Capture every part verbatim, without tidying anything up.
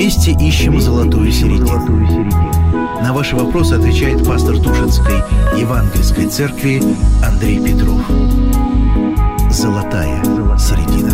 Вместе ищем золотую середину. На ваши вопросы отвечает пастор Тушинской Евангельской церкви Андрей Петров. Золотая середина.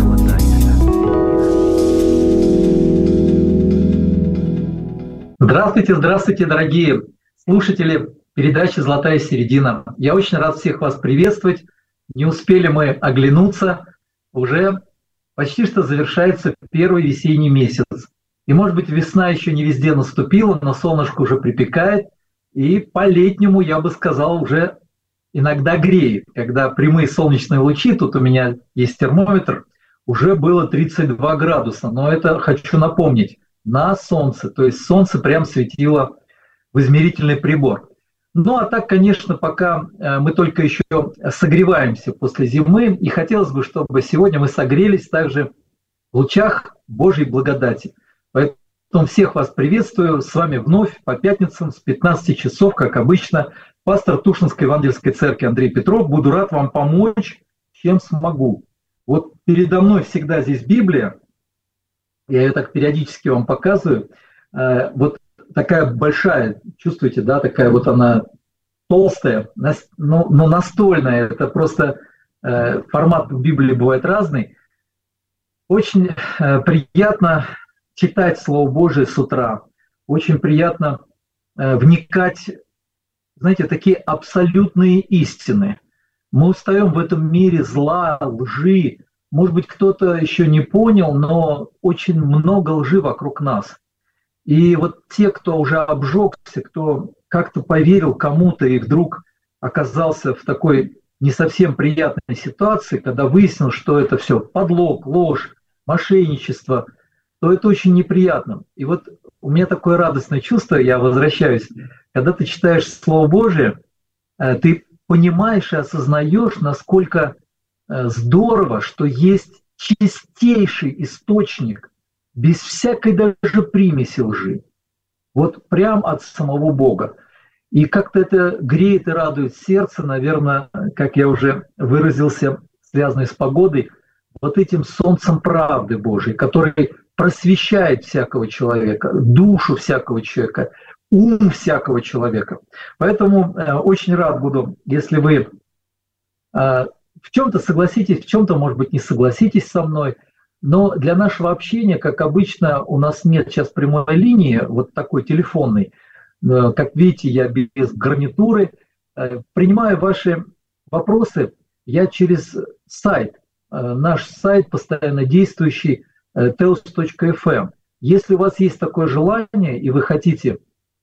Здравствуйте, здравствуйте, дорогие слушатели передачи «Золотая середина». Я очень рад всех вас приветствовать. Не успели мы оглянуться. Уже почти что завершается первый весенний месяц. И, может быть, весна еще не везде наступила, но солнышко уже припекает. И по-летнему, я бы сказал, уже иногда греет. Когда прямые солнечные лучи, тут у меня есть термометр, уже было тридцать два градуса. Но это, хочу напомнить, на солнце. То есть солнце прям светило в измерительный прибор. Ну а так, конечно, пока мы только еще согреваемся после зимы. И хотелось бы, чтобы сегодня мы согрелись также в лучах Божьей благодати. Поэтому всех вас приветствую. С вами вновь по пятницам с пятнадцати часов, как обычно, пастор Тушинской Евангельской церкви Андрей Петров. Буду рад вам помочь, чем смогу. Вот передо мной всегда здесь Библия. Я ее так периодически вам показываю. Вот такая большая, чувствуете, да, такая вот она толстая, но, но настольная. Это просто формат Библии бывает разный. Очень приятно читать Слово Божие с утра. Очень приятно э, вникать, знаете, такие абсолютные истины. Мы устаем в этом мире зла, лжи. Может быть, кто-то еще не понял, но очень много лжи вокруг нас. И вот те, кто уже обжегся, кто как-то поверил кому-то и вдруг оказался в такой не совсем приятной ситуации, когда выяснилось, что это все подлог, ложь, мошенничество, то это очень неприятно. И вот у меня такое радостное чувство, я возвращаюсь, когда ты читаешь Слово Божие, ты понимаешь и осознаешь, насколько здорово, что есть чистейший источник, без всякой даже примеси лжи. Вот прям от самого Бога. И как-то это греет и радует сердце, наверное, как я уже выразился, связанный с погодой, вот этим солнцем правды Божией, который просвещает всякого человека, душу всякого человека, ум всякого человека. Поэтому э, очень рад буду, если вы э, в чем-то согласитесь, в чем-то, может быть, не согласитесь со мной, но для нашего общения, как обычно, у нас нет сейчас прямой линии, вот такой телефонной. Э, как видите, я без гарнитуры. Э, принимаю ваши вопросы я через сайт. Э, наш сайт постоянно действующий, теос точка эф эм. Если у вас есть такое желание, и вы хотите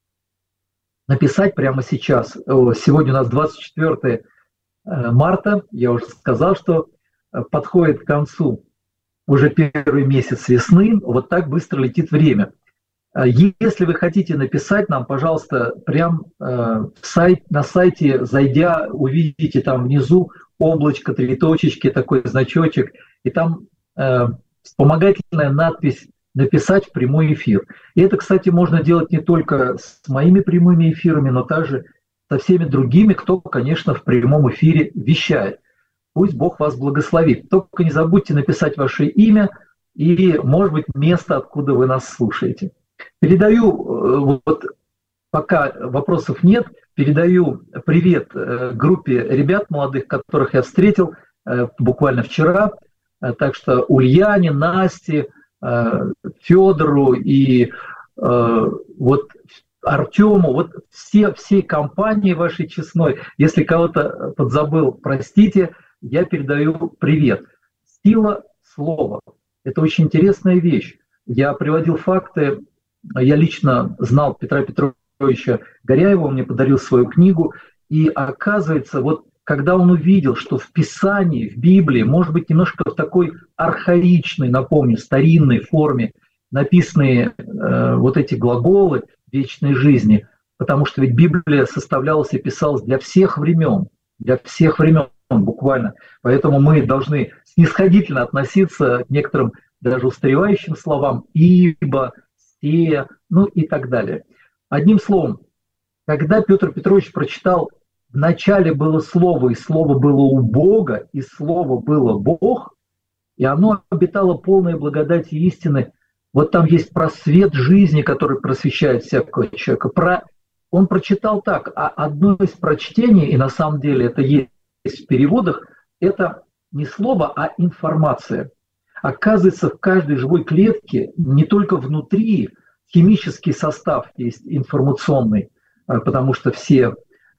написать прямо сейчас, сегодня у нас двадцать четвёртое марта, я уже сказал, что подходит к концу уже первый месяц весны, вот так быстро летит время. Если вы хотите написать нам, пожалуйста, прям в сайт, на сайте, зайдя, увидите там внизу облачко, три точечки, такой значочек, и там вспомогательная надпись «Написать в прямой эфир». И это, кстати, можно делать не только с моими прямыми эфирами, но также со всеми другими, кто, конечно, в прямом эфире вещает. Пусть Бог вас благословит. Только не забудьте написать ваше имя и, может быть, место, откуда вы нас слушаете. Передаю, вот пока вопросов нет, передаю привет группе ребят молодых, которых я встретил буквально вчера. Так что Ульяне, Насте, Федору и вот Артему, вот все, всей компании вашей честной, если кого-то подзабыл, простите, я передаю привет. Сила слова – это очень интересная вещь. Я приводил факты, я лично знал Петра Петровича Горяева, он мне подарил свою книгу, и оказывается, вот когда он увидел, что в Писании, в Библии, может быть, немножко в такой архаичной, напомню, старинной форме написаны э, вот эти глаголы вечной жизни, потому что ведь Библия составлялась и писалась для всех времен, для всех времен буквально. Поэтому мы должны снисходительно относиться к некоторым даже устаревающим словам «ибо», «се», ну и так далее. Одним словом, когда Петр Петрович прочитал «вначале было Слово, и Слово было у Бога, и Слово было Бог», и оно обитало полной благодати истины, вот там есть просвет жизни, который просвещает всякого человека. Про... Он прочитал так, а одно из прочтений, и на самом деле это есть в переводах, это не слово, а информация. Оказывается, в каждой живой клетке, не только внутри, химический состав есть информационный, потому что все,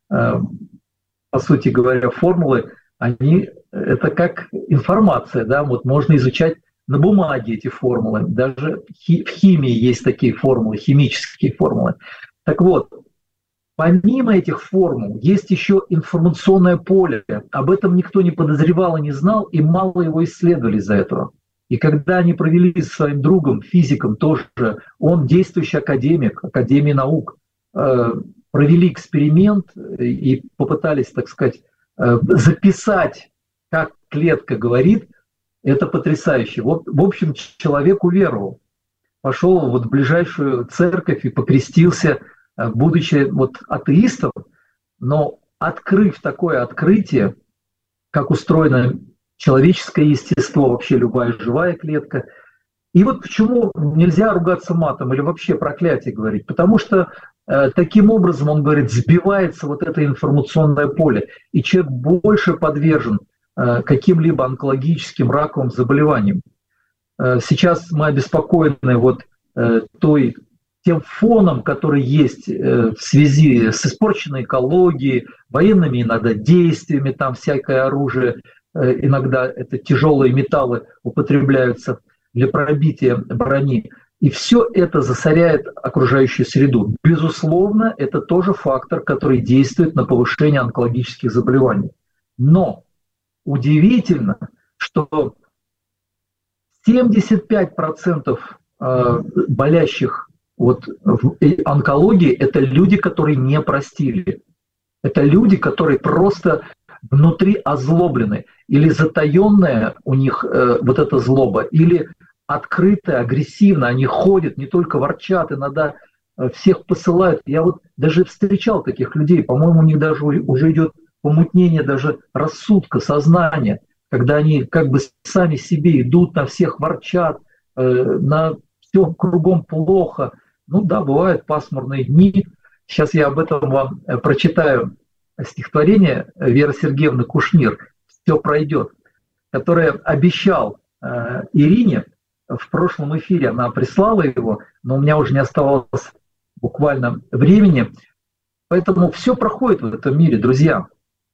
по сути говоря, формулы, они, это как информация, да, вот можно изучать на бумаге эти формулы, даже в химии есть такие формулы, химические формулы. Так вот, помимо этих формул есть еще информационное поле, об этом никто не подозревал и не знал, и мало его исследовали из-за этого. И когда они провели с своим другом, физиком тоже, он действующий академик, Академии наук, провели эксперимент и попытались, так сказать, записать, как клетка говорит, это потрясающе. Вот, в общем, человек уверовал, пошел вот в ближайшую церковь и покрестился, будучи вот атеистом, но открыв такое открытие, как устроено человеческое естество, вообще любая живая клетка. И вот почему нельзя ругаться матом или вообще проклятие говорить, потому что э, таким образом, он говорит, сбивается вот это информационное поле, и человек больше подвержен э, каким-либо онкологическим раковым заболеваниям. Э, сейчас мы обеспокоены вот э, той, тем фоном, который есть э, в связи с испорченной экологией, военными иногда действиями, там всякое оружие, э, иногда это тяжелые металлы употребляются для пробития брони. И все это засоряет окружающую среду. Безусловно, это тоже фактор, который действует на повышение онкологических заболеваний. Но удивительно, что семьдесят пять процентов болящих вот в онкологии – это люди, которые не простили. Это люди, которые просто внутри озлоблены. Или затаенная у них э, вот эта злоба, или открытая, агрессивно. Они ходят, не только ворчат, иногда всех посылают. Я вот даже встречал таких людей. По-моему, у них даже уже идет помутнение даже рассудка, сознания, когда они как бы сами себе идут, на всех ворчат, э, на все кругом плохо. Ну да, бывают пасмурные дни. Сейчас я об этом вам прочитаю стихотворение Веры Сергеевны Кушнир «Все пройдет», которое обещал э, Ирине в прошлом эфире. Она прислала его, но у меня уже не оставалось буквально времени. Поэтому все проходит в этом мире, друзья.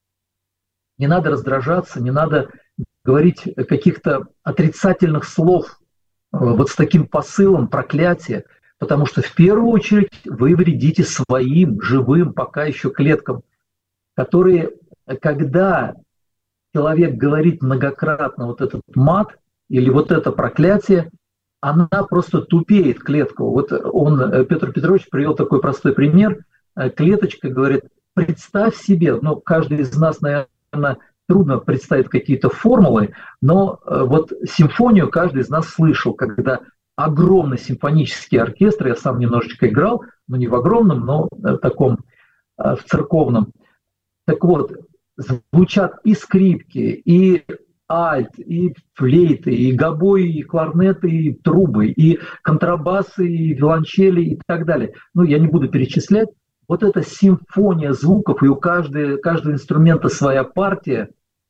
Не надо раздражаться, не надо говорить каких-то отрицательных слов э, вот с таким посылом проклятия, потому что в первую очередь вы вредите своим живым пока еще клеткам, которые, когда человек говорит многократно вот этот мат или вот это проклятие, она просто тупеет клетку. Вот он, Петр Петрович, привел такой простой пример. Клеточка говорит, представь себе, ну, каждый из нас, наверное, трудно представить какие-то формулы, но вот симфонию каждый из нас слышал, когда огромный симфонический оркестр, я сам немножечко играл, но не в огромном, но в таком, в церковном. Так вот, звучат и скрипки, и альт, и флейты, и гобои, и кларнеты, и трубы, и контрабасы, и виолончели, и так далее. Ну, я не буду перечислять. Вот эта симфония звуков, и у каждого, каждого инструмента своя партия.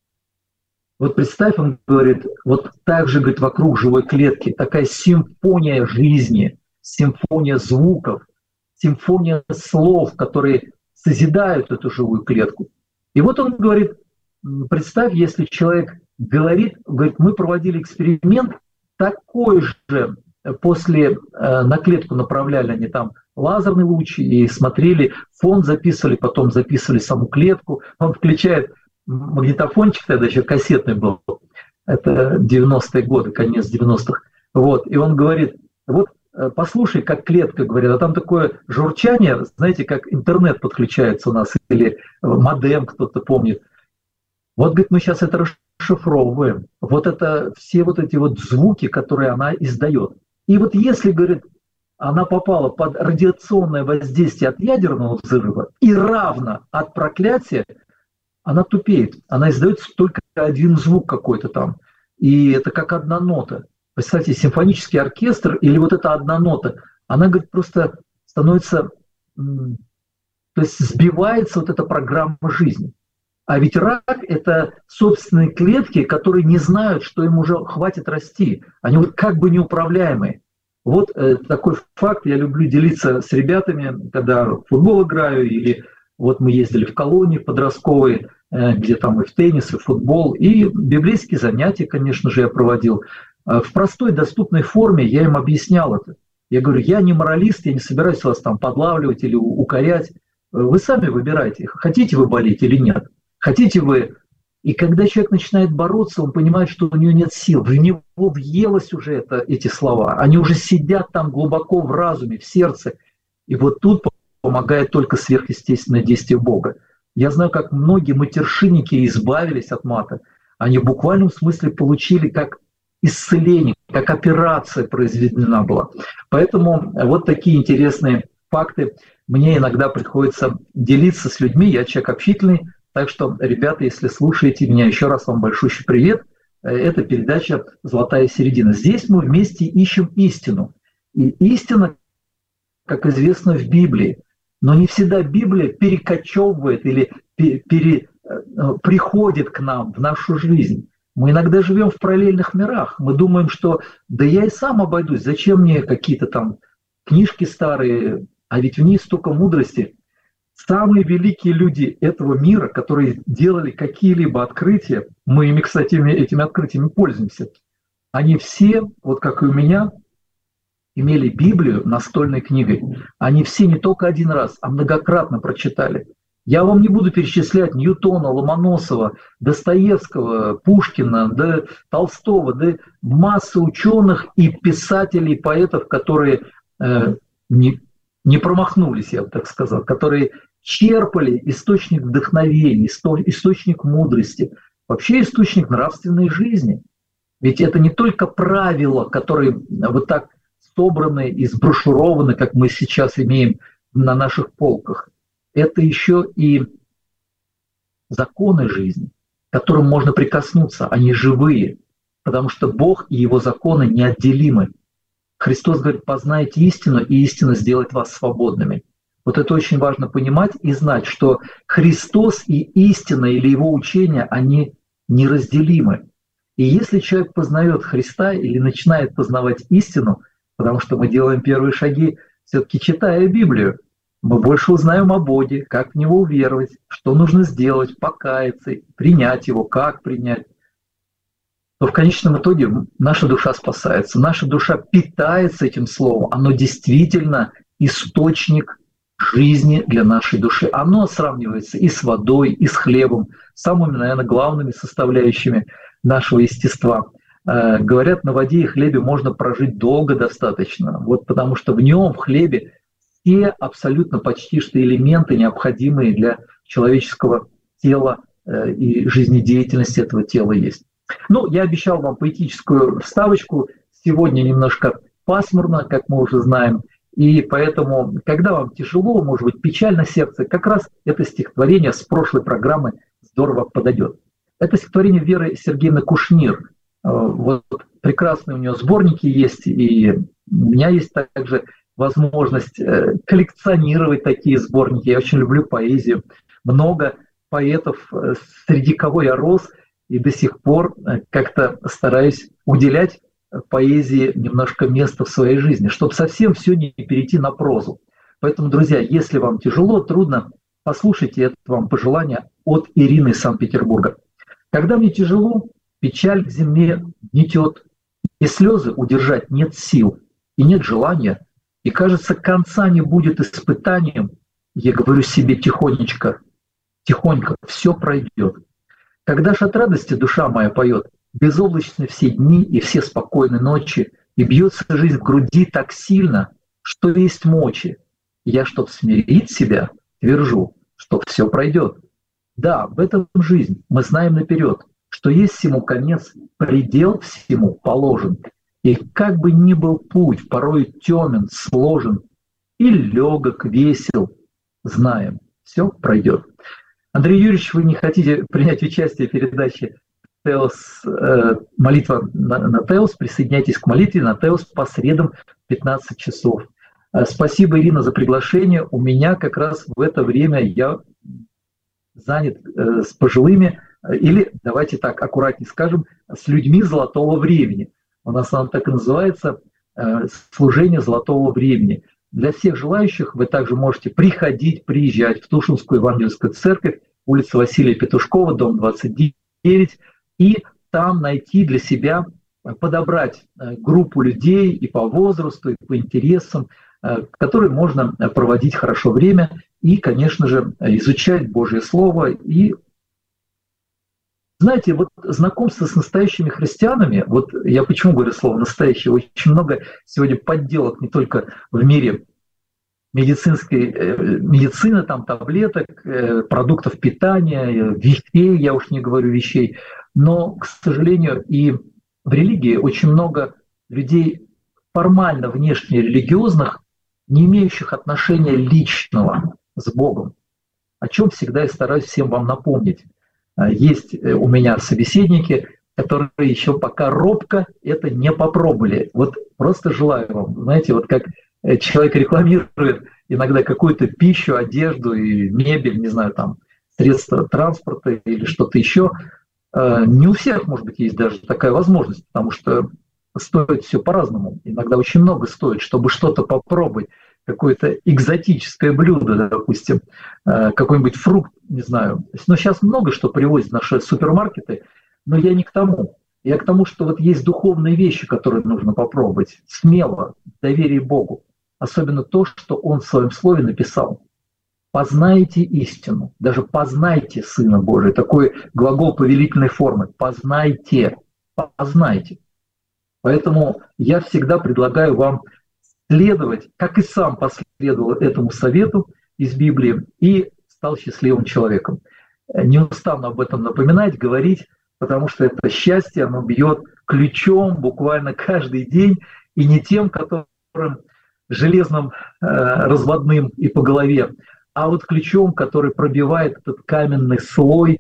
Вот представь, он говорит, вот так же, говорит, вокруг живой клетки, такая симфония жизни, симфония звуков, симфония слов, которые созидают эту живую клетку. И вот он говорит, представь, если человек говорит, говорит, мы проводили эксперимент, такой же после э, на клетку направляли они там лазерный луч и смотрели, фон записывали, потом записывали саму клетку, он включает магнитофончик, тогда еще кассетный был, это девяностые годы, конец девяностых, вот, и он говорит, вот послушай, как клетка говорит, а там такое журчание, знаете, как интернет подключается у нас, или модем, кто-то помнит. Вот, говорит, мы сейчас это расшифровываем, вот это все вот эти вот звуки, которые она издает. И вот если, говорит, она попала под радиационное воздействие от ядерного взрыва и равно от проклятия, она тупеет, она издает только один звук какой-то там, и это как одна нота. представьте, симфонический оркестр или вот эта одна нота, она, говорит, просто становится, то есть сбивается вот эта программа жизни. А ведь рак – это собственные клетки, которые не знают, что им уже хватит расти. Они вот как бы неуправляемые. Вот э, такой факт я люблю делиться с ребятами, когда в футбол играю, или вот мы ездили в колонии подростковые, э, где там и в теннис, и в футбол, и библейские занятия, конечно же, я проводил. Э, в простой, доступной форме я им объяснял это. Я говорю, я не моралист, я не собираюсь вас там подлавливать или укорять. Вы сами выбирайте, хотите вы болеть или нет. Хотите вы... И когда человек начинает бороться, он понимает, что у него нет сил. В него въелось уже это, эти слова. Они уже сидят там глубоко в разуме, в сердце. И вот тут помогает только сверхъестественное действие Бога. Я знаю, как многие матершинники избавились от мата. Они в буквальном смысле получили как исцеление, как операция произведена была. Поэтому вот такие интересные факты мне иногда приходится делиться с людьми. Я человек общительный. Так что, ребята, если слушаете меня, еще раз вам большущий привет. Это передача «Золотая середина». Здесь мы вместе ищем истину. И истина, как известно, в Библии. Но не всегда Библия перекочевывает или пере, приходит к нам в нашу жизнь. Мы иногда живем в параллельных мирах. Мы думаем, что да я и сам обойдусь, зачем мне какие-то там книжки старые, а ведь в них столько мудрости. Самые великие люди этого мира, которые делали какие-либо открытия, мы ими, кстати, этими открытиями пользуемся, они все, вот как и у меня, имели Библию настольной книгой. Они все не только один раз, а многократно прочитали. Я вам не буду перечислять Ньютона, Ломоносова, Достоевского, Пушкина, да, Толстого, да, массы ученых и писателей, поэтов, которые э, не, не промахнулись, я бы так сказал, которые черпали источник вдохновения, источник мудрости, вообще источник нравственной жизни. Ведь это не только правила, которые вот так собраны и сброшурованы, как мы сейчас имеем на наших полках. Это еще и законы жизни, к которым можно прикоснуться, они живые, потому что Бог и Его законы неотделимы. Христос говорит, познайте истину, и истина сделает вас свободными. Вот это очень важно понимать и знать, что Христос и истина или Его учения, они неразделимы. И если человек познает Христа или начинает познавать истину, потому что мы делаем первые шаги, все-таки читая Библию, мы больше узнаем о Боге, как в Него уверовать, что нужно сделать, покаяться, принять Его, как принять, то в конечном итоге наша душа спасается. Наша душа питается этим словом. Оно действительно источник жизни для нашей души. Оно сравнивается и с водой, и с хлебом, самыми, наверное, главными составляющими нашего естества. Э, говорят, на воде и хлебе можно прожить долго достаточно, вот потому что в нем, в хлебе, все абсолютно почти что элементы, необходимые для человеческого тела э, и жизнедеятельности этого тела есть. Ну, я обещал вам поэтическую вставочку. Сегодня немножко пасмурно, как мы уже знаем. И поэтому, когда вам тяжело, может быть, печально сердце, как раз это стихотворение с прошлой программы здорово подойдет. Это стихотворение Веры Сергеевны Кушнир. Вот прекрасные у нее сборники есть, и у меня есть также возможность коллекционировать такие сборники. Я очень люблю поэзию. Много поэтов, среди кого я рос, и до сих пор как-то стараюсь уделять поэзии немножко места в своей жизни, чтобы совсем все не перейти на прозу. Поэтому, друзья, если вам тяжело, трудно, послушайте это вам пожелание от Ирины из Санкт-Петербурга. Когда мне тяжело, печаль к земле гнетет, и слезы удержать нет сил, и нет желания, и, кажется, конца не будет испытанием, я говорю себе тихонечко, тихонько, все пройдет. Когда ж от радости душа моя поет, безоблачны все дни и все спокойные ночи, и бьется жизнь в груди так сильно, что есть мочи. Я, чтоб смирить себя, твержу, что все пройдет. Да, в этом жизнь, мы знаем наперед, что есть всему конец, предел всему положен. И как бы ни был путь, порой темен, сложен, и легок, весел, знаем, все пройдет. Андрей Юрьевич, вы не хотите принять участие в передаче Теос, э, молитва на, на Теос, присоединяйтесь к молитве на Теос по средам в пятнадцать часов. Э, спасибо, Ирина, за приглашение. У меня как раз в это время я занят э, с пожилыми, э, или, давайте так аккуратнее скажем, с людьми золотого времени. У нас оно так и называется, э, служение золотого времени. Для всех желающих вы также можете приходить, приезжать в Тушинскую евангельскую церковь, улица Василия Петушкова, дом двадцать девять, и там найти для себя, подобрать группу людей и по возрасту, и по интересам, которые можно проводить хорошо время и, конечно же, изучать Божье Слово. И, знаете, вот знакомство с настоящими христианами, вот я почему говорю слово «настоящие», очень много сегодня подделок не только в мире медицинской, медицины, там, таблеток, продуктов питания, вещей, я уж не говорю вещей, но, к сожалению, и в религии очень много людей формально внешне религиозных, не имеющих отношения личного с Богом, о чем всегда я стараюсь всем вам напомнить. Есть у меня собеседники, которые еще пока робко это не попробовали. Вот просто желаю вам, знаете, вот как человек рекламирует иногда какую-то пищу, одежду и мебель, не знаю, там, средства транспорта или что-то еще. Не у всех, может быть, есть даже такая возможность, потому что стоит все по-разному. Иногда очень много стоит, чтобы что-то попробовать, какое-то экзотическое блюдо, допустим, какой-нибудь фрукт, не знаю. Но сейчас много что привозят наши супермаркеты, но я не к тому. Я к тому, что вот есть духовные вещи, которые нужно попробовать смело, в доверии Богу. Особенно то, что Он в Своем Слове написал. Познайте истину, даже познайте Сына Божия. Такой глагол повелительной формы. Познайте, познайте. Поэтому я всегда предлагаю вам следовать, как и сам последовал этому совету из Библии и стал счастливым человеком. Неустанно об этом напоминать, говорить, потому что это счастье, оно бьет ключом буквально каждый день, и не тем, которым железным, э, разводным и по голове, а вот ключом, который пробивает этот каменный слой,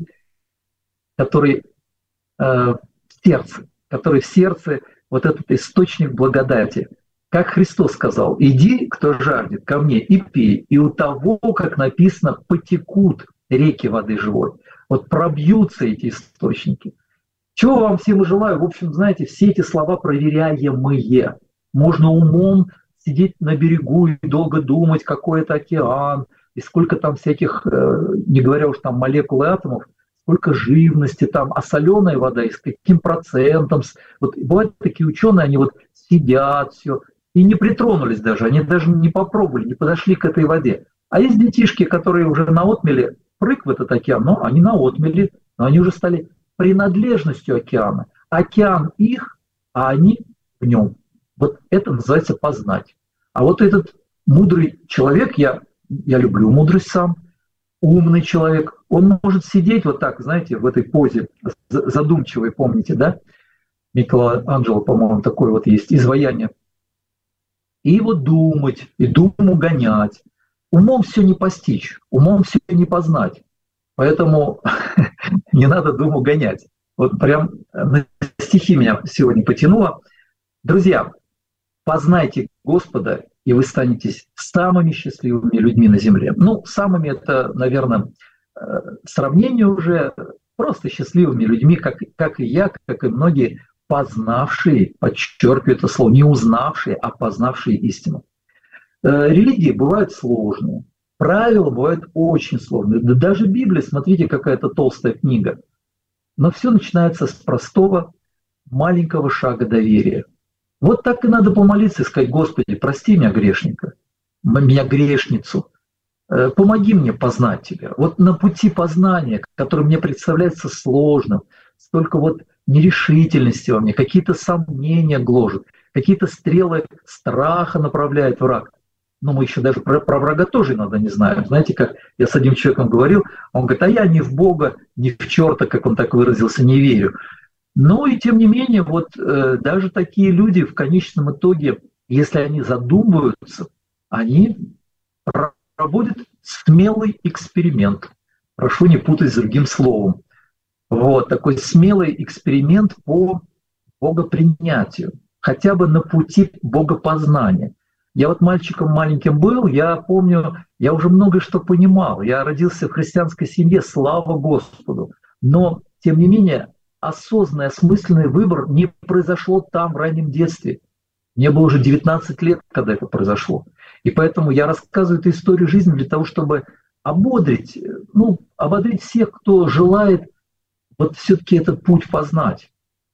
который э, в сердце, который в сердце, вот этот источник благодати. Как Христос сказал: «Иди, кто жаждет, ко мне и пей, и у того, как написано, потекут реки воды живой». Вот пробьются эти источники. Чего вам всем и желаю. В общем, знаете, все эти слова проверяемые. Можно умом сидеть на берегу и долго думать, какой это океан, и сколько там всяких, не говоря уж там молекул и атомов, сколько живности там, а соленая вода и с каким процентом. Вот бывают такие ученые, они вот сидят все и не притронулись даже, они даже не попробовали, не подошли к этой воде. А есть детишки, которые уже наотмели прыг в этот океан, но они наотмели, но они уже стали принадлежностью океана. Океан их, а они в нем. Вот это называется познать. А вот этот мудрый человек, я, я люблю мудрость сам, умный человек, он может сидеть вот так, знаете, в этой позе задумчивой, помните, да? Микеланджело, по-моему, такое вот есть изваяние. И вот думать, и думу гонять. Умом все не постичь, умом все не познать. Поэтому не надо думу гонять. Вот прям на стихи меня сегодня потянуло. Друзья, познайте Господа, и вы станете самыми счастливыми людьми на земле. Ну, самыми это, наверное, сравнение уже, просто счастливыми людьми, как, как и я, как и многие, познавшие, подчеркиваю это слово, не узнавшие, а познавшие истину. Религии бывают сложные, правила бывают очень сложные. Да даже Библия, смотрите, какая-то толстая книга. Но все начинается с простого, маленького шага доверия. Вот так и надо помолиться и сказать: Господи, прости меня, грешника, меня, грешницу, помоги мне познать Тебя. Вот на пути познания, который мне представляется сложным, столько вот нерешительности во мне, какие-то сомнения гложет, какие-то стрелы страха направляет враг. Но мы еще даже про, про врага тоже иногда не знаем. Знаете, как я с одним человеком говорил, он говорит: а я ни в Бога, ни в черта, как он так выразился, не верю. Но и тем не менее, вот э, даже такие люди в конечном итоге, если они задумываются, они проводят смелый эксперимент. Прошу не путать с другим словом. Вот, такой смелый эксперимент по богопринятию, хотя бы на пути богопознания. Я вот мальчиком маленьким был, я помню, я уже многое что понимал. Я родился в христианской семье, слава Господу. Но, тем не менее, осознанный, осмысленный выбор не произошел там, в раннем детстве. Мне было уже девятнадцать лет, когда это произошло. И поэтому я рассказываю эту историю жизни для того, чтобы ободрить, ну, ободрить всех, кто желает вот все-таки этот путь познать.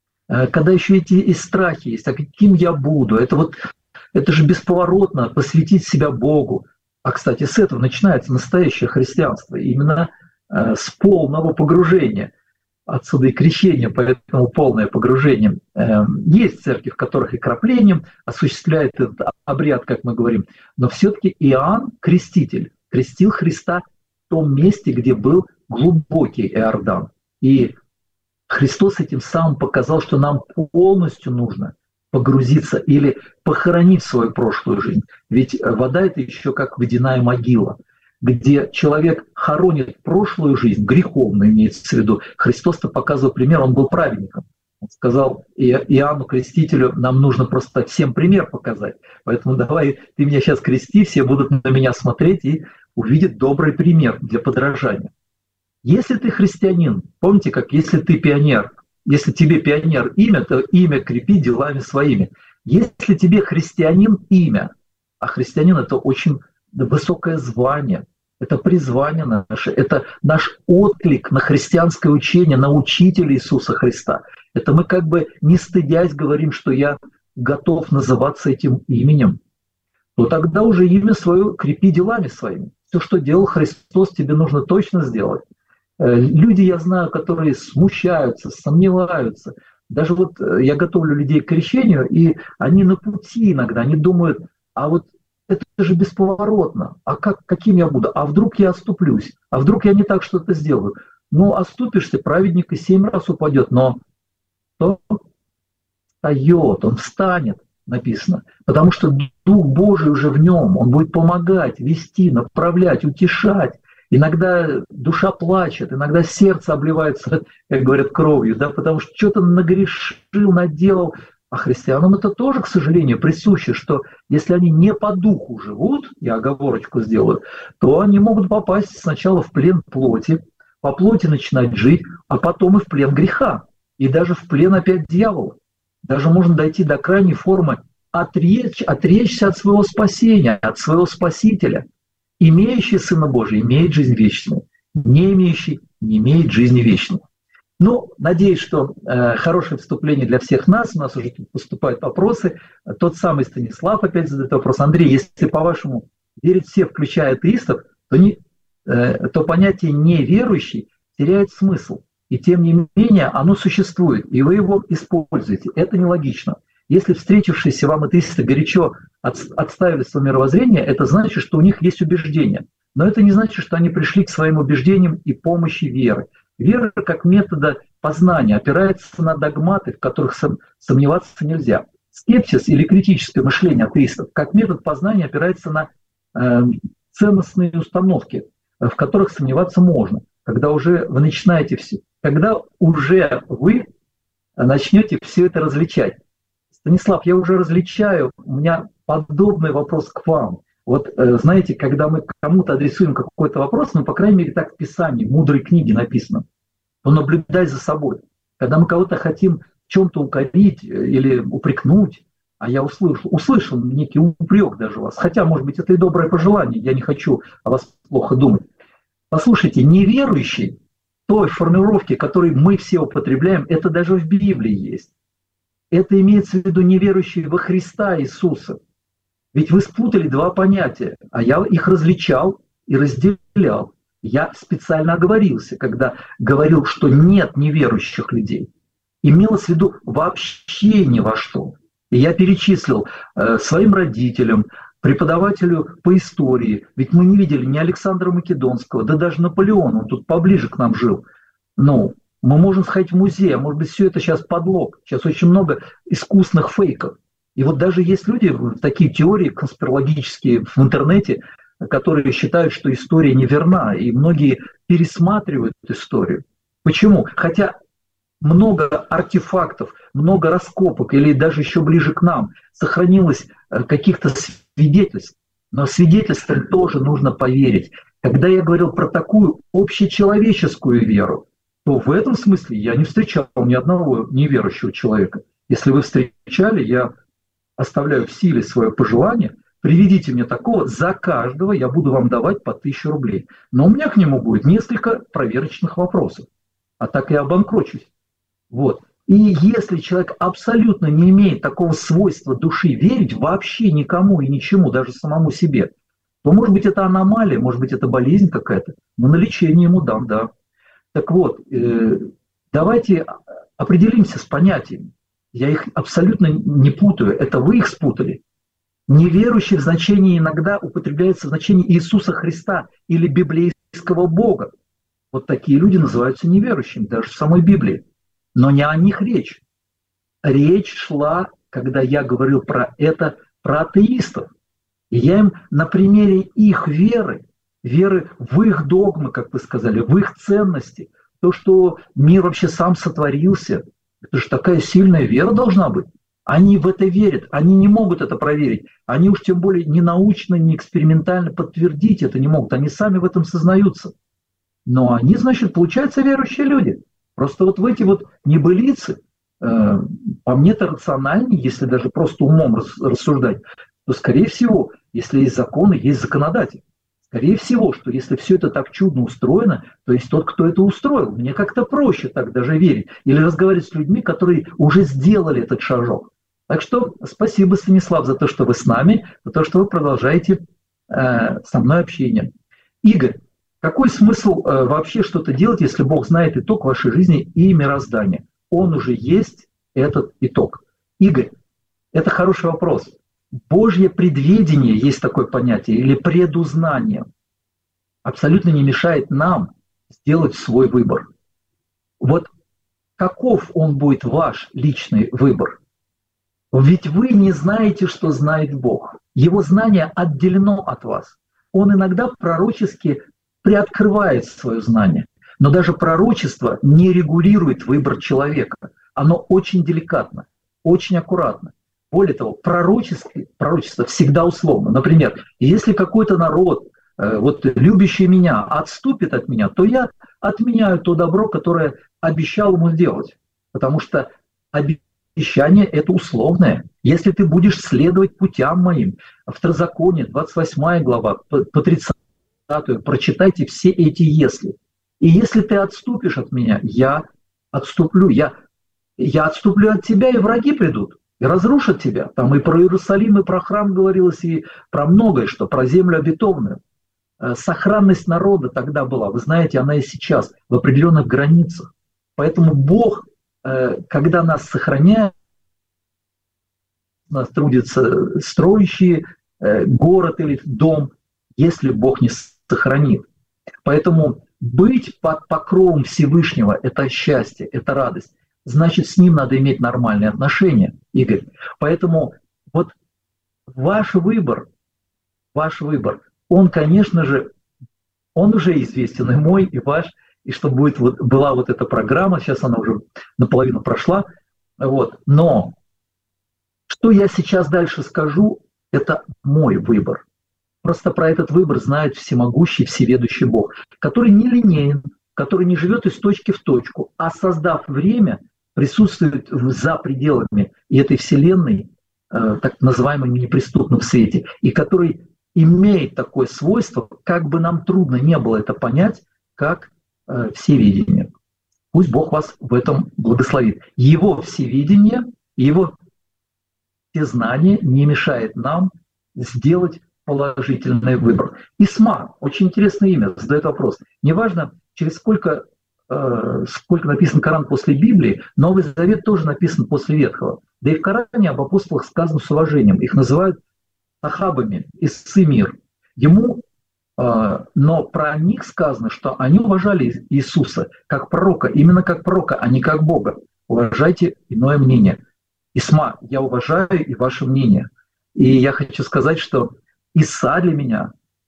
Когда еще эти и страхи есть, а каким я буду? Это вот, это же бесповоротно посвятить себя Богу. А, кстати, с этого начинается настоящее христианство, именно с полного погружения. Отсюда и крещение, поэтому полное погружение. Есть церкви, в которых и кроплением осуществляет этот обряд, как мы говорим, но все-таки Иоанн, креститель, крестил Христа в том месте, где был глубокий Иордан. И Христос этим самым показал, что нам полностью нужно погрузиться или похоронить свою прошлую жизнь. Ведь вода – это еще как водяная могила, где человек хоронит прошлую жизнь, греховную имеется в виду. Христос-то показывал пример, он был праведником. Он сказал Иоанну Крестителю, нам нужно просто всем пример показать. Поэтому давай ты меня сейчас крести, все будут на меня смотреть и увидят добрый пример для подражания. Если ты христианин, помните, как если ты пионер, если тебе пионер имя, то имя крепи делами своими. Если тебе христианин имя, а христианин – это очень высокое звание, это призвание наше, это наш отклик на христианское учение, на учителя Иисуса Христа. Это мы как бы не стыдясь говорим, что я готов называться этим именем. То тогда уже имя свое крепи делами своими. Все, что делал Христос, тебе нужно точно сделать. Люди, я знаю, которые смущаются, сомневаются. Даже вот я готовлю людей к крещению, и они на пути иногда, они думают, а вот это же бесповоротно, а как, каким я буду? А вдруг я оступлюсь? А вдруг я не так что-то сделаю? Ну, оступишься, праведник и семь раз упадет, но он встает, он встанет, написано, потому что Дух Божий уже в нем, он будет помогать, вести, направлять, утешать. Иногда душа плачет, иногда сердце обливается, как говорят, кровью, да, потому что что-то нагрешил, наделал. А христианам это тоже, к сожалению, присуще, что если они не по духу живут, я оговорочку сделаю, то они могут попасть сначала в плен плоти, по плоти начинать жить, а потом и в плен греха, и даже в плен опять дьявола. Даже можно дойти до крайней формы отречь, отречься от своего спасения, от своего Спасителя. Имеющий Сына Божия имеет жизнь вечную, не имеющий не имеет жизни вечной. Ну, надеюсь, что э, хорошее вступление для всех нас. У нас уже тут поступают вопросы. Тот самый Станислав опять задает вопрос. Андрей, если, по-вашему, верить все, включая атеистов, то, не, э, то понятие «неверующий» теряет смысл. И тем не менее оно существует, и вы его используете. Это нелогично. Если встретившиеся вам атеисты горячо отстаивали свое мировоззрение, это значит, что у них есть убеждения. Но это не значит, что они пришли к своим убеждениям и помощи веры. Вера как метода познания опирается на догматы, в которых сомневаться нельзя. Скепсис или критическое мышление атеистов как метод познания опирается на э, ценностные установки, в которых сомневаться можно. Когда уже вы начинаете все, когда уже вы начнете все это различать. Станислав, я уже различаю, у меня подобный вопрос к вам. Вот знаете, когда мы кому-то адресуем какой-то вопрос, ну, по крайней мере, так в Писании, в мудрой книге написано, то наблюдай за собой. Когда мы кого-то хотим в чем-то укорить или упрекнуть, а я услышал, услышал некий упрек даже у вас, хотя, может быть, это и доброе пожелание, я не хочу о вас плохо думать. Послушайте, неверующий, той формулировки, которую мы все употребляем, это даже в Библии есть. Это имеется в виду неверующий во Христа Иисуса. Ведь вы спутали два понятия, а я их различал и разделял. Я специально оговорился, когда говорил, что нет неверующих людей. Имелось в виду вообще ни во что. И я перечислил э, своим родителям, преподавателю по истории. Ведь мы не видели ни Александра Македонского, да даже Наполеона, он тут поближе к нам жил. Ну, мы можем сходить в музей, а может быть, все это сейчас подлог. Сейчас очень много искусных фейков. И вот даже есть люди, такие теории конспирологические в интернете, которые считают, что история неверна, и многие пересматривают историю. Почему? Хотя много артефактов, много раскопок, или даже еще ближе к нам, сохранилось каких-то свидетельств. Но свидетельствам тоже нужно поверить. Когда я говорил про такую общечеловеческую веру, то в этом смысле я не встречал ни одного неверующего человека. Если вы встречали, я оставляю в силе свое пожелание, приведите мне такого, за каждого я буду вам давать по тысяче рублей. Но у меня к нему будет несколько проверочных вопросов, а так я обанкрочусь. Вот. И если человек абсолютно не имеет такого свойства души верить вообще никому и ничему, даже самому себе, то, может быть, это аномалия, может быть, это болезнь какая-то, но на лечение ему дам, да. Так вот, э, давайте определимся с понятиями. Я их абсолютно не путаю, это вы их спутали. Неверующий в значении иногда употребляется в значении Иисуса Христа или библейского Бога. Вот такие люди называются неверующими, даже в самой Библии. Но не о них речь. Речь шла, когда я говорил про это, про атеистов. И я им на примере их веры, веры в их догмы, как вы сказали, в их ценности, то, что мир вообще сам сотворился, это же такая сильная вера должна быть. Они в это верят, они не могут это проверить. Они уж тем более ни научно, ни экспериментально подтвердить это не могут. Они сами в этом сознаются. Но они, значит, получаются верующие люди. Просто вот в эти вот небылицы, э, по мне-то рациональнее, если даже просто умом рассуждать, то, скорее всего, если есть законы, есть законодатель. Скорее всего, что если все это так чудно устроено, то есть тот, кто это устроил. Мне как-то проще так даже верить. Или разговаривать с людьми, которые уже сделали этот шажок. Так что спасибо, Станислав, за то, что вы с нами, за то, что вы продолжаете э, со мной общение. Игорь, какой смысл э, вообще что-то делать, если Бог знает итог вашей жизни и мироздания? Он уже есть этот итог. Игорь, это хороший вопрос. Божье предведение, есть такое понятие, или предузнание, абсолютно не мешает нам сделать свой выбор. Вот каков он будет ваш личный выбор? Ведь вы не знаете, что знает Бог. Его знание отделено от вас. Он иногда пророчески приоткрывает свое знание. Но даже пророчество не регулирует выбор человека. Оно очень деликатно, очень аккуратно. Более того, пророчество, пророчество всегда условно. Например, если какой-то народ, вот любящий меня, отступит от меня, то я отменяю то добро, которое обещал ему сделать. Потому что обещание – это условное. Если ты будешь следовать путям моим, Второзаконие, двадцать восьмая глава, по тридцатую, прочитайте все эти «если». И если ты отступишь от меня, я отступлю. Я, я отступлю от тебя, и враги придут. И разрушат тебя. Там и про Иерусалим, и про храм говорилось, и про многое, что про землю обетованную. Сохранность народа тогда была, вы знаете, она и сейчас, в определенных границах. Поэтому Бог, когда нас сохраняет, нас трудятся строящие город или дом, если Бог не сохранит. Поэтому быть под покровом Всевышнего – это счастье, это радость. Значит, с ним надо иметь нормальные отношения, Игорь. Поэтому вот ваш выбор, ваш выбор, он, конечно же, он уже известен, и мой, и ваш, и что будет, вот, была вот эта программа, сейчас она уже наполовину прошла, вот. Но что я сейчас дальше скажу, это мой выбор. Просто про этот выбор знает всемогущий, всеведущий Бог, который не линеен, который не живет из точки в точку, а создав время, присутствует за пределами и этой вселенной, э, так называемом неприступном свете, и который имеет такое свойство, как бы нам трудно не было это понять, как э, всевидение. Пусть Бог вас в этом благословит. Его всевидение, его всезнание не мешает нам сделать положительный выбор. Исма, очень интересное имя, задает вопрос. Неважно, через сколько, э, сколько написан Коран после Библии, Новый Завет тоже написан после Ветхого. Да и в Коране об апостолах сказано с уважением. Их называют сахабами, истцы мир. Ему, э, но про них сказано, что они уважали Иисуса как пророка, именно как пророка, а не как Бога. Уважайте иное мнение. Исма, я уважаю и ваше мнение. И я хочу сказать, что Иса для меня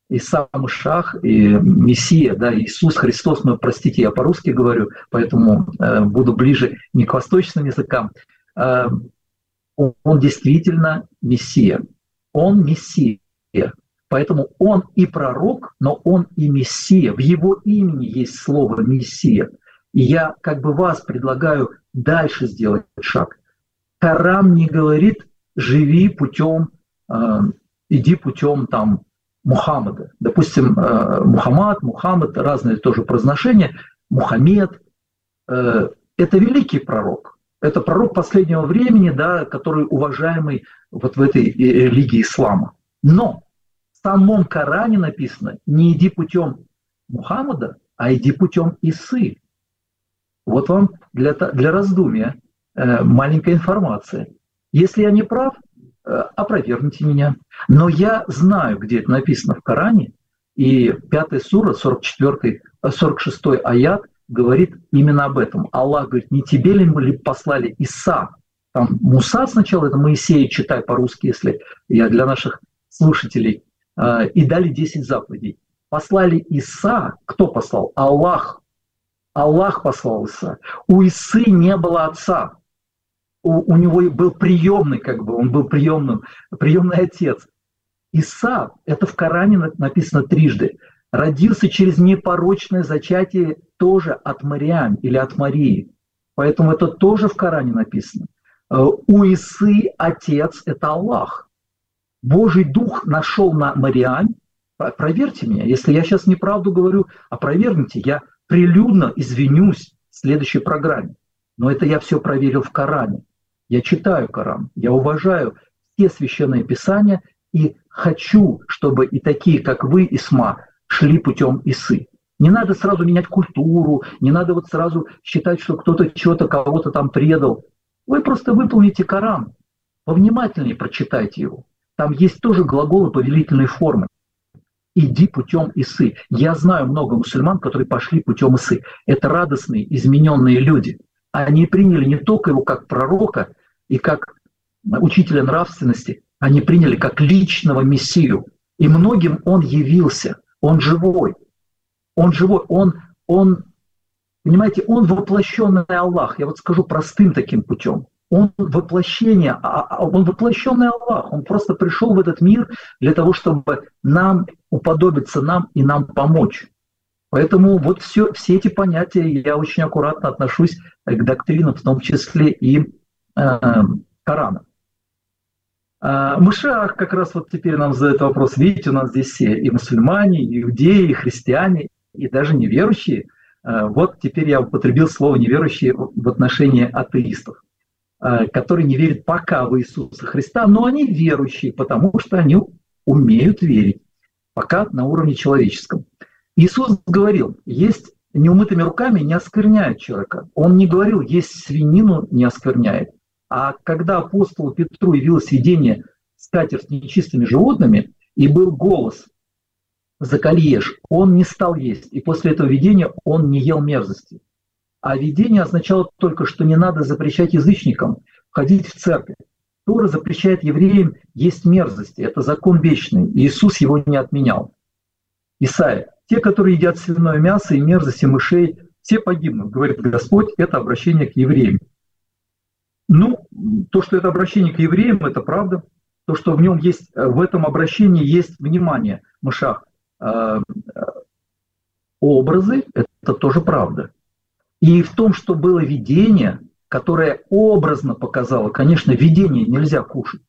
Иса Машиах и Мессия, да, Иисус Христос, мы, простите, я по-русски говорю, поэтому э, буду ближе не к восточным языкам, э, он, он действительно Мессия, он Мессия, поэтому он и пророк, но он и Мессия, в его имени есть слово Мессия, и я как бы вас предлагаю дальше сделать шаг. Коран не говорит, живи путем, э, иди путем там, Мухаммада. Допустим, Мухаммад, Мухаммад, разные тоже произношения. Мухаммед – это великий пророк. Это пророк последнего времени, да, который уважаемый вот в этой религии ислама. Но в самом Коране написано, не иди путем Мухаммада, а иди путем Исы. Вот вам для, для раздумья маленькая информация. Если я не прав, опровергните меня. Но я знаю, где это написано в Коране, и пятая сура, сорок четвёртый, сорок шестой аят говорит именно об этом. Аллах говорит, не тебе ли мы послали Иса? Там Муса сначала, это Моисея, читай по-русски, если я для наших слушателей, и дали десять заповедей. Послали Иса, кто послал? Аллах. Аллах послал Иса. У Исы не было отца. У, у него был приемный, как бы, он был приемным, приемный отец. Иса, это в Коране написано трижды, родился через непорочное зачатие тоже от Мариам или от Марии. Поэтому это тоже в Коране написано. У Исы отец – это Аллах. Божий Дух нашел на Мариам. Проверьте меня, если я сейчас неправду говорю, опровергните, я прилюдно извинюсь в следующей программе. Но это я все проверил в Коране. Я читаю Коран, я уважаю все священные писания и хочу, чтобы и такие, как вы, Исма, шли путем Исы. Не надо сразу менять культуру, не надо вот сразу считать, что кто-то что-то кого-то там предал. Вы просто выполните Коран, повнимательнее прочитайте его. Там есть тоже глаголы повелительной формы. Иди путем Исы. Я знаю много мусульман, которые пошли путем Исы. Это радостные, измененные люди. Они приняли не только его как пророка и как учителя нравственности, они приняли как личного Мессию. И многим он явился. Он живой. Он живой. Он, он, понимаете, он воплощенный Аллах. Я вот скажу простым таким путем. Он воплощение, он воплощенный Аллах. Он просто пришел в этот мир для того, чтобы нам уподобиться нам и нам помочь. Поэтому вот все, все эти понятия я очень аккуратно отношусь к доктринам, в том числе и э, Корана. Э, Машиах как раз вот теперь нам задает вопрос. Видите, у нас здесь все и мусульмане, и иудеи, и христиане, и даже неверующие. Э, вот теперь я употребил слово неверующие в отношении атеистов, э, которые не верят пока в Иисуса Христа, но они верующие, потому что они умеют верить, пока на уровне человеческом. Иисус говорил, есть неумытыми руками не оскверняет человека. Он не говорил, есть свинину не оскверняет. А когда апостолу Петру явилось видение скатерть с нечистыми животными, и был голос «закали ешь», он не стал есть. И после этого видения он не ел мерзости. А видение означало только, что не надо запрещать язычникам ходить в церковь. Тора запрещает евреям есть мерзости. Это закон вечный. И Иисус его не отменял. Исайя. Те, которые едят свиное мясо и мерзости мышей, все погибнут, говорит Господь, это обращение к евреям. Ну, то, что это обращение к евреям, это правда. То, что в нем есть, в этом обращении есть внимание, Машиах, э, образы, это тоже правда. И в том, что было видение, которое образно показало, конечно, видение нельзя кушать.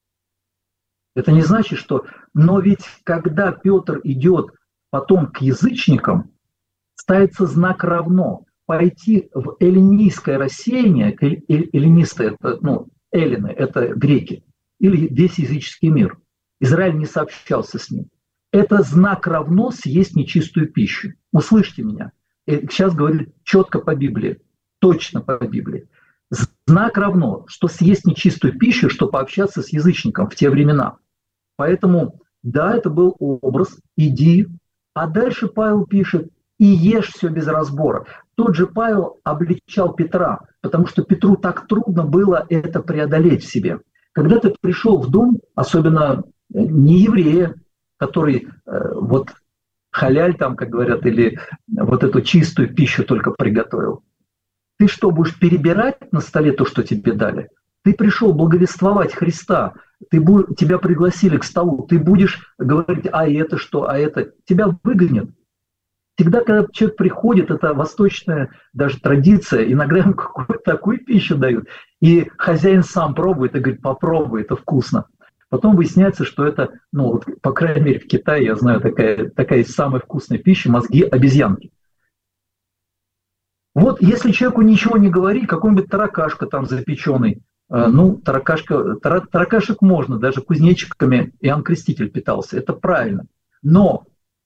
Это не значит, что... Но ведь когда Петр идет потом к язычникам, ставится знак равно. Пойти в эллинистское рассеяние, эллинисты, это, ну, эллины, это греки, или весь языческий мир. Израиль не сообщался с ним. Это знак равно съесть нечистую пищу. Услышьте меня. Я сейчас говорю четко по Библии, точно по Библии. Знак равно, что съесть нечистую пищу, что пообщаться с язычником в те времена. Поэтому, да, это был образ, иди. А дальше Павел пишет, и ешь все без разбора. Тот же Павел обличал Петра, потому что Петру так трудно было это преодолеть в себе. Когда ты пришел в дом, особенно не еврея, который э, вот халяль там, как говорят, или вот эту чистую пищу только приготовил. Ты что, будешь перебирать на столе то, что тебе дали? Ты пришел благовествовать Христа, ты будешь, тебя пригласили к столу, ты будешь говорить, а это что, а это, тебя выгонят. Всегда, когда человек приходит, это восточная даже традиция, иногда ему какую-то такую пищу дают, и хозяин сам пробует и говорит, попробуй, это вкусно. Потом выясняется, что это, ну, вот, по крайней мере, в Китае, я знаю, такая, такая самая вкусная пища, мозги обезьянки. Вот если человеку ничего не говорить, какой-нибудь таракашка там запеченный, э, ну, таракашка, тара, таракашек можно, даже кузнечиками Иоанн Креститель питался, это правильно. Но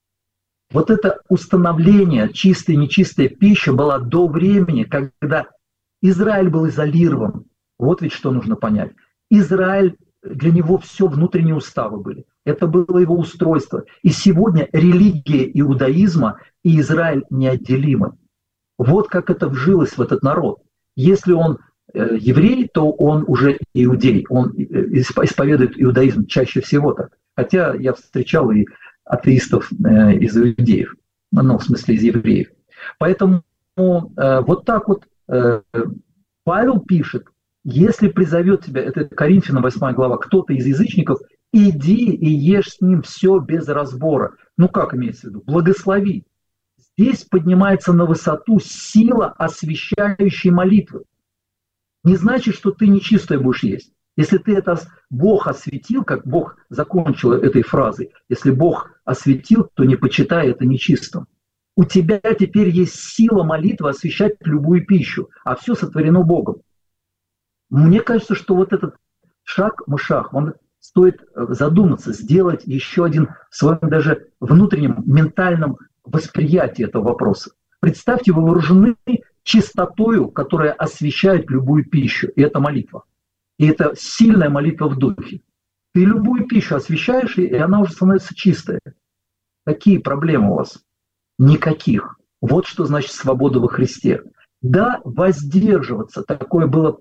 вот это установление чистой и нечистой пищи было до времени, когда Израиль был изолирован. Вот ведь что нужно понять. Израиль, для него все внутренние уставы были. Это было его устройство. И сегодня религия иудаизма и Израиль неотделимы. Вот как это вжилось в этот народ. Если он э, еврей, то он уже иудей. Он исповедует иудаизм чаще всего так. Хотя я встречал и атеистов э, из иудеев, ну, в смысле из евреев. Поэтому э, вот так вот э, Павел пишет, если призовет тебя, это Коринфянам восьмая глава, кто-то из язычников, иди и ешь с ним все без разбора. Ну как имеется в виду? Благослови. Здесь поднимается на высоту сила освящающей молитвы. Не значит, что ты нечистое будешь есть. Если ты это Бог осветил, как Бог закончил этой фразой, если Бог осветил, то не почитай это нечистым. У тебя теперь есть сила молитвы освящать любую пищу, а все сотворено Богом. Мне кажется, что вот этот шаг, мушах, он стоит задуматься, сделать еще один в своем даже внутреннем ментальном восприятии этого вопроса. Представьте, вы вооружены чистотою, которая освещает любую пищу, и это молитва. И это сильная молитва в духе. Ты любую пищу освещаешь, и она уже становится чистой. Какие проблемы у вас? Никаких. Вот что значит свобода во Христе. Да, воздерживаться, такое было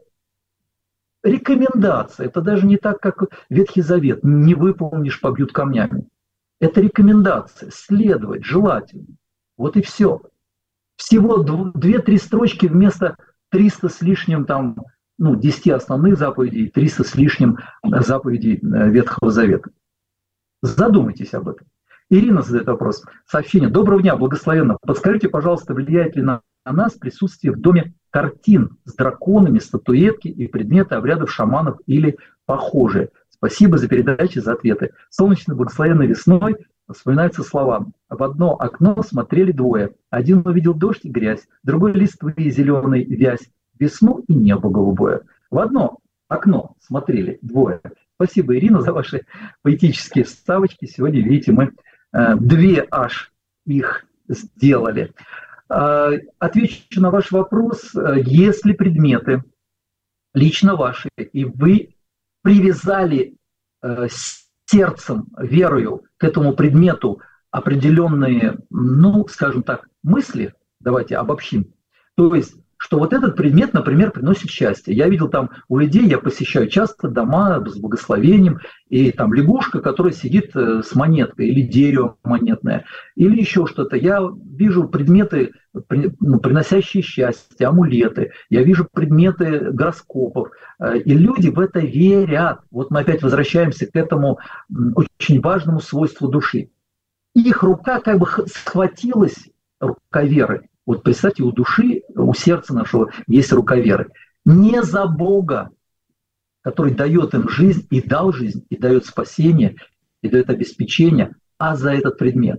рекомендация. Это даже не так, как Ветхий Завет. Не выполнишь, побьют камнями. Это рекомендация. Следовать желательно. Вот и все. Всего две-три строчки вместо триста с лишним там, ну, десяти основных заповедей, триста с лишним заповедей Ветхого Завета. Задумайтесь об этом. Ирина задает вопрос. Сообщение. Доброго дня, благословенно. Подскажите, пожалуйста, влияет ли на нас присутствие в доме картин с драконами, статуэтки и предметы обрядов шаманов или похожие? Спасибо за передачи, за ответы. Солнечной благословенной весной вспоминаются слова. В одно окно смотрели двое. Один увидел дождь и грязь, другой листвы и зеленый вязь, весну и небо голубое. В одно окно смотрели двое. Спасибо, Ирина, за ваши поэтические вставочки. Сегодня, видите, мы э, две аж их сделали. Э, отвечу на ваш вопрос. Если предметы лично ваши, и вы привязали э, сердцем, верою к этому предмету определенные, ну, скажем так, мысли, давайте обобщим. То есть, что вот этот предмет, например, приносит счастье. Я видел там у людей, я посещаю часто дома с благословением, и там лягушка, которая сидит с монеткой, или дерево монетное, или еще что-то. Я вижу предметы, ну, приносящие счастье, амулеты, я вижу предметы гороскопов, и люди в это верят. Вот мы опять возвращаемся к этому очень важному свойству души. Их рука как бы схватилась, рука веры. Вот представьте, у души, у сердца нашего есть рука веры. Не за Бога, который дает им жизнь, и дал жизнь, и дает спасение, и дает обеспечение, а за этот предмет.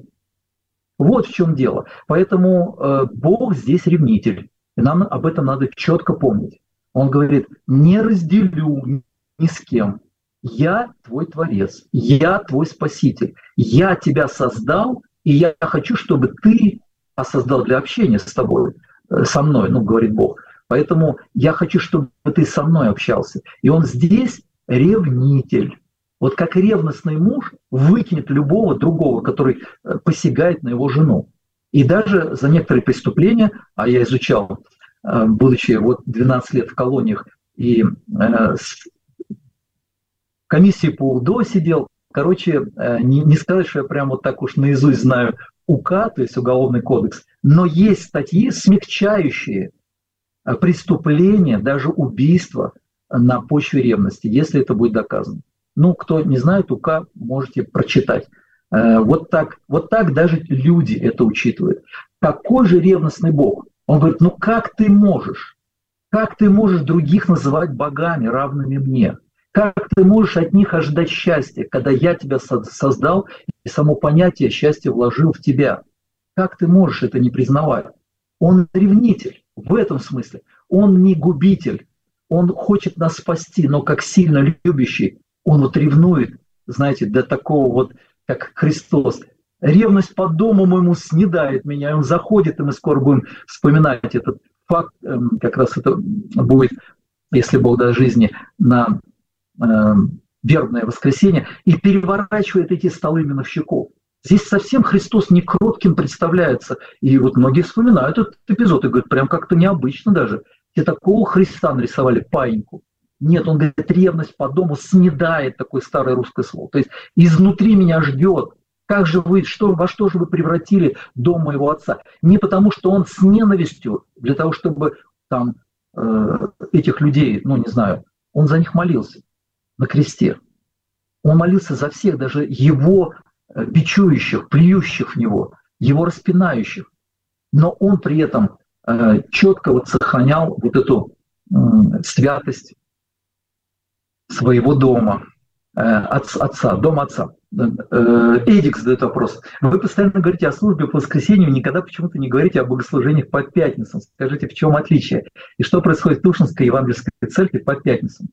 Вот в чем дело. Поэтому э, Бог здесь ревнитель. И нам об этом надо четко помнить. Он говорит, не разделю ни с кем. Я твой Творец, я твой Спаситель. Я тебя создал, и я хочу, чтобы ты... а создал для общения с тобой, со мной, ну, говорит Бог. Поэтому я хочу, чтобы ты со мной общался. И он здесь ревнитель. Вот как ревностный муж выкинет любого другого, который посягает на его жену. И даже за некоторые преступления, а я изучал, будучи вот двенадцать лет в колониях, и в комиссии по УДО сидел, короче, не, не сказать, что я прям вот так уж наизусть знаю УК, то есть Уголовный кодекс, но есть статьи, смягчающие преступления, даже убийства на почве ревности, если это будет доказано. Ну, кто не знает УК, можете прочитать. Вот так, вот так даже люди это учитывают. Какой же ревностный Бог? Он говорит, ну как ты можешь? Как ты можешь других называть богами, равными мне? Как ты можешь от них ожидать счастья, когда я тебя создал и само понятие счастья вложил в тебя? Как ты можешь это не признавать? Он ревнитель в этом смысле. Он не губитель. Он хочет нас спасти, но как сильно любящий, он вот ревнует, знаете, до такого вот, как Христос. Ревность по дому моему снедает меня, и он заходит, и мы скоро будем вспоминать этот факт, как раз это будет, если Бог даст жизни, на э, вербное воскресенье, и переворачивает эти столы миновщиков. Здесь совсем Христос не кротким представляется, и вот многие вспоминают этот эпизод, и говорят, прям как-то необычно даже. Те такого Христа нарисовали, паиньку. Нет, он говорит, ревность по дому снедает, такое старое русское слово. То есть изнутри меня ждет. Как же вы, что, во что же вы превратили дом моего отца? Не потому, что он с ненавистью, для того, чтобы там э, этих людей, ну не знаю, он за них молился на кресте. Он молился за всех, даже его э, бичующих, плюющих в него, его распинающих. Но он при этом э, четко вот сохранял вот эту э, святость своего дома, э, отца, дома отца. Эдик задает вопрос. Вы постоянно говорите о службе по воскресенью, никогда почему-то не говорите о богослужениях по пятницам. Скажите, в чем отличие? И что происходит в Тушинской евангельской церкви по пятницам?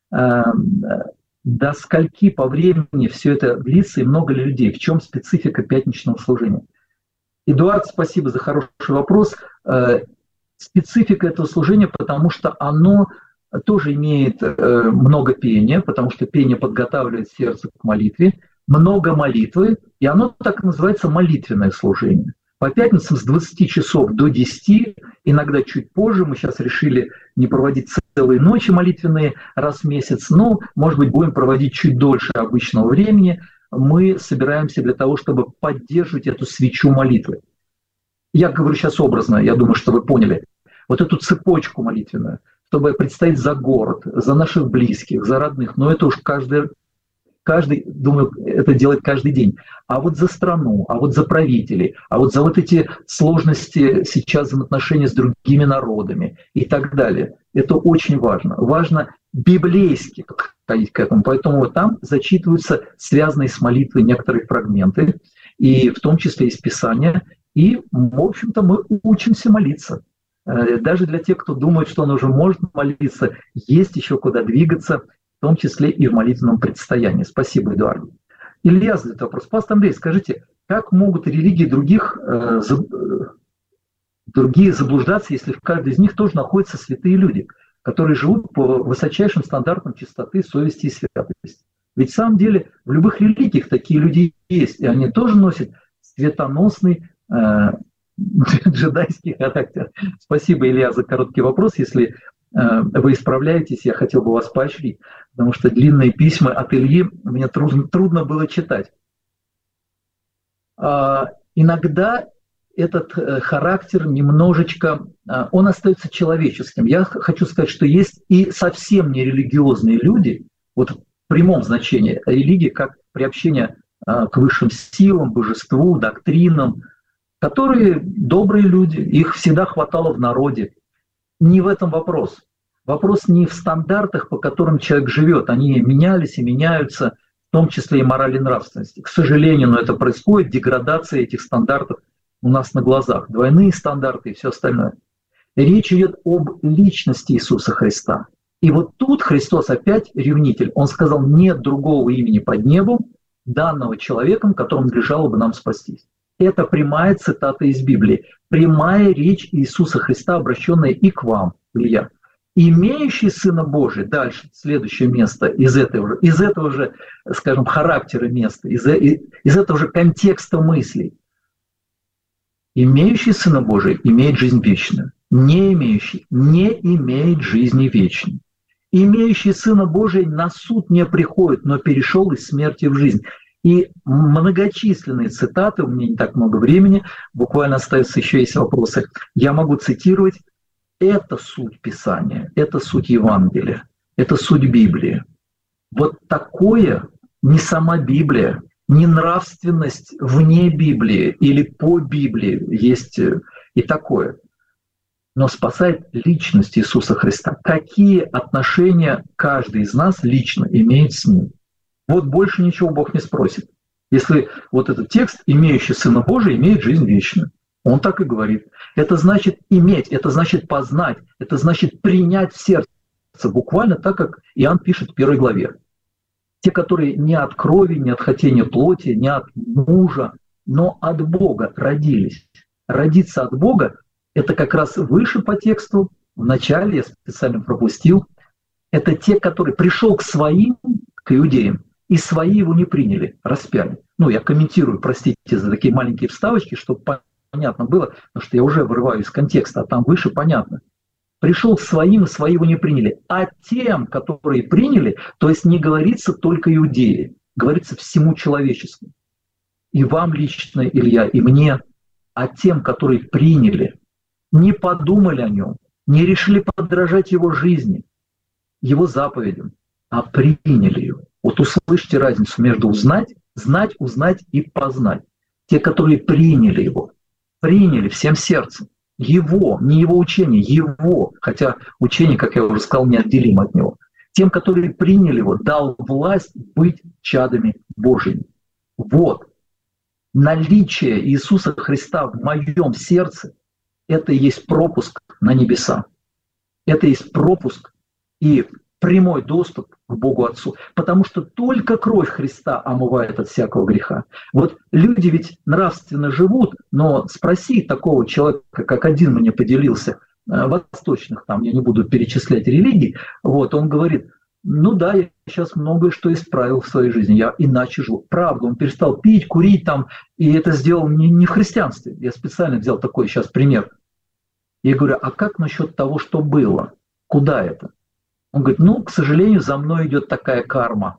До скольки по времени все это длится и много ли людей? В чем специфика пятничного служения? Эдуард, спасибо за хороший вопрос. Специфика этого служения, потому что оно тоже имеет много пения, потому что пение подготавливает сердце к молитве, много молитвы, и оно так и называется молитвенное служение. По пятницам с двадцати часов до десяти, иногда чуть позже, мы сейчас решили не проводить целые ночи молитвенные раз в месяц, но, может быть, будем проводить чуть дольше обычного времени, мы собираемся для того, чтобы поддерживать эту свечу молитвы. Я говорю сейчас образно, я думаю, что вы поняли. Вот эту цепочку молитвенную, чтобы предстоять за город, за наших близких, за родных, но это уж каждый... Каждый, думаю, это делает каждый день. А вот за страну, а вот за правителей, а вот за вот эти сложности сейчас взаимоотношения с другими народами и так далее. Это очень важно. Важно библейски подходить к этому. Поэтому вот там зачитываются связанные с молитвой некоторые фрагменты, и в том числе из Писания. И, в общем-то, мы учимся молиться. Даже для тех, кто думает, что он уже может молиться, есть еще куда двигаться, в том числе и в молитвенном предстоянии. Спасибо, Эдуард. Илья задает вопрос. Пастор Андрей, скажите, как могут религии других, э, за, э, другие заблуждаться, если в каждой из них тоже находятся святые люди, которые живут по высочайшим стандартам чистоты, совести и святости? Ведь в самом деле в любых религиях такие люди есть, и они тоже носят светоносный э, джедайский характер. Спасибо, Илья, за короткий вопрос. Если вы исправляетесь, я хотел бы вас поощрить, потому что длинные письма от Ильи мне трудно, трудно было читать. Иногда этот характер немножечко, он остается человеческим. Я хочу сказать, что есть и совсем нерелигиозные люди, вот в прямом значении религии, как приобщение к высшим силам, божеству, доктринам, которые добрые люди, их всегда хватало в народе. Не в этом вопрос. Вопрос не в стандартах, по которым человек живет. Они менялись и меняются, в том числе и морали и нравственности. К сожалению, но это происходит, деградация этих стандартов у нас на глазах. Двойные стандарты и все остальное. Речь идет об личности Иисуса Христа. И вот тут Христос опять ревнитель. Он сказал, нет другого имени под небом, данного человеком, которым надлежало бы нам спастись. Это прямая цитата из Библии, прямая речь Иисуса Христа, обращенная и к вам, Илья. Имеющий Сына Божия, дальше, следующее место, из этого, из этого же, скажем, характера места, из, из этого же контекста мыслей. Имеющий Сына Божия имеет жизнь вечную, не имеющий не имеет жизни вечной. имеющий Сына Божия на суд не приходит, но перешел из смерти в жизнь. И многочисленные цитаты, у меня не так много времени, буквально остается еще есть вопросы, я могу цитировать. Это суть Писания, это суть Евангелия, это суть Библии. Вот такое не сама Библия, не нравственность вне Библии или по Библии есть и такое. Но спасает личность Иисуса Христа. Какие отношения каждый из нас лично имеет с Ним? Вот больше ничего Бог не спросит. Если вот этот текст, имеющий Сына Божия, имеет жизнь вечную. Он так и говорит. Это значит иметь, это значит познать, это значит принять в сердце. Буквально так, как Иоанн пишет в первой главе. Те, которые не от крови, не от хотения плоти, не от мужа, но от Бога родились. Родиться от Бога — это как раз выше по тексту, в начале я специально пропустил. Это те, которые пришел к своим, к иудеям, и свои его не приняли, распяли. Ну, я комментирую, простите за такие маленькие вставочки, чтобы понятно было, потому что я уже вырываю из контекста, а там выше понятно. Пришел к своим, и свои его не приняли. А тем, которые приняли, то есть не говорится только иудеи, говорится всему человечеству. И вам лично, Илья, и мне, а тем, которые приняли, не подумали о нем, не решили подражать его жизни, его заповедям, а приняли его. Вот услышьте разницу между узнать, знать, узнать и познать. Те, которые приняли его, приняли всем сердцем. Его, не его учение, его, хотя учение, как я уже сказал, неотделимо от него. Тем, которые приняли его, дал власть быть чадами Божьими. Вот. Наличие Иисуса Христа в моем сердце — это и есть пропуск на небеса. Это и есть пропуск и прямой доступ к Богу Отцу. Потому что только кровь Христа омывает от всякого греха. Вот люди ведь нравственно живут, но спроси такого человека, как один мне поделился, восточных, там я не буду перечислять религий, вот, он говорит, ну да, я сейчас многое что исправил в своей жизни, я иначе живу. Правда, он перестал пить, курить там, и это сделал не, не в христианстве. Я специально взял такой сейчас пример. Я говорю, а как насчет того, что было? Куда это? Он говорит, ну, к сожалению, за мной идет такая карма.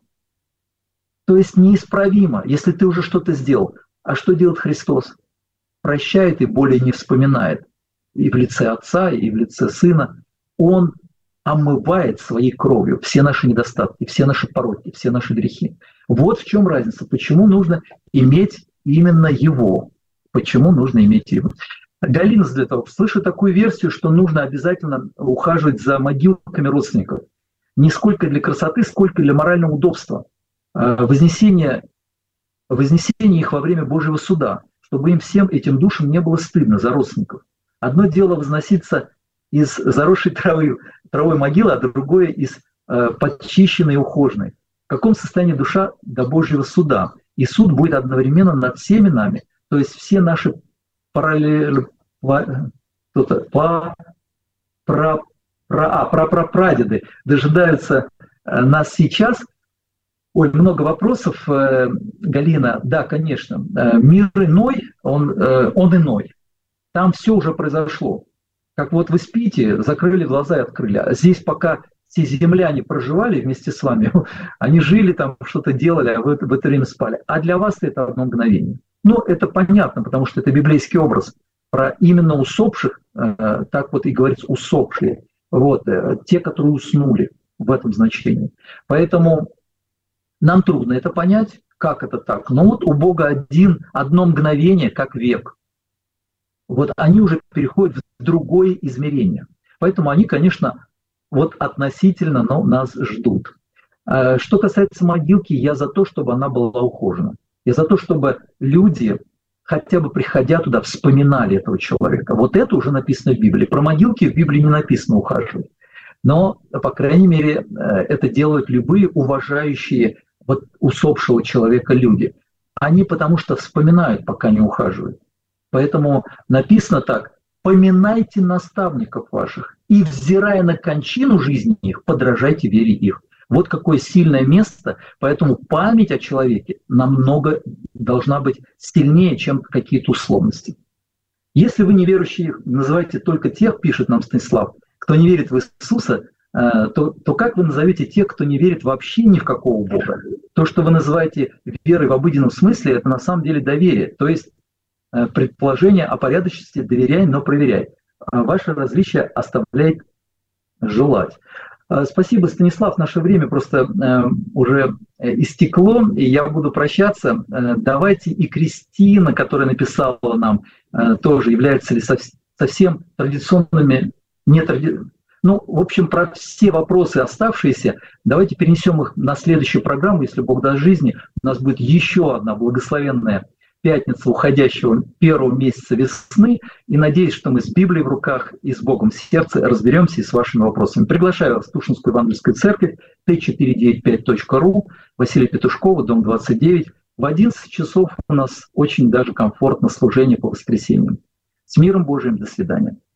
То есть неисправимо, если ты уже что-то сделал. А что делает Христос? Прощает и более не вспоминает. И в лице Отца, и в лице Сына. Он омывает своей кровью все наши недостатки, все наши пороки, все наши грехи. Вот в чем разница. Почему нужно иметь именно Его? Почему нужно иметь Его? Галина Злетова, слышу такую версию, что нужно обязательно ухаживать за могилками родственников. Не сколько для красоты, сколько для морального удобства. Вознесение, вознесение их во время Божьего суда, чтобы им всем этим душам не было стыдно за родственников. Одно дело возноситься из заросшей травы, травой могилы, а другое из э, подчищенной и ухоженной. В каком состоянии душа до Божьего суда? И суд будет одновременно над всеми нами. То есть все наши параллель, кто-то, про, про, про, а, прапрапрадеды дожидаются э, нас сейчас. Ой, много вопросов, э, Галина. Да, конечно. Э, мир иной, он, э, он иной. Там все уже произошло. Как вот вы спите, закрыли глаза и открыли. А здесь пока все земляне проживали вместе с вами, они жили там, что-то делали, а вы в это время спали. А для вас это одно мгновение. Ну, это понятно, потому что это библейский образ. Про именно усопших, э, так вот и говорится, усопшие. Вот, э, те, которые уснули в этом значении. Поэтому нам трудно это понять, как это так. Но вот у Бога один, одно мгновение, как век. Вот они уже переходят в другое измерение. Поэтому они, конечно, вот относительно, но нас ждут. Что касается могилки, я за то, чтобы она была ухожена. Я за то, чтобы люди, хотя бы приходя туда, вспоминали этого человека. Вот это уже написано в Библии. Про могилки в Библии не написано ухаживать. Но, по крайней мере, это делают любые уважающие вот усопшего человека люди. Они потому что вспоминают, пока не ухаживают. Поэтому написано так: «Поминайте наставников ваших, и, взирая на кончину жизни их, подражайте вере их». Вот какое сильное место, поэтому память о человеке намного должна быть сильнее, чем какие-то условности. Если вы неверующие, называйте только тех, пишет нам Станислав, кто не верит в Иисуса, то, то как вы назовете тех, кто не верит вообще ни в какого Бога? То, что вы называете верой в обыденном смысле, это на самом деле доверие, то есть предположение о порядочности «доверяй, но проверяй». Ваше различие оставляет желать. Спасибо, Станислав, наше время просто уже истекло, и я буду прощаться. Давайте и Кристина, которая написала нам, тоже является ли совсем традиционными, нетради... Ну, в общем, про все вопросы оставшиеся, давайте перенесем их на следующую программу, если Бог даст жизни. У нас будет еще одна благословенная пятница уходящего первого месяца весны. И надеюсь, что мы с Библией в руках и с Богом в сердце разберемся и с вашими вопросами. Приглашаю вас в Тушинскую Евангельскую церковь, тэ четыре девять пять точка ру, Василия Петушкова, дом двадцать девять. В одиннадцать часов у нас очень даже комфортно служение по воскресеньям. С миром Божиим, до свидания.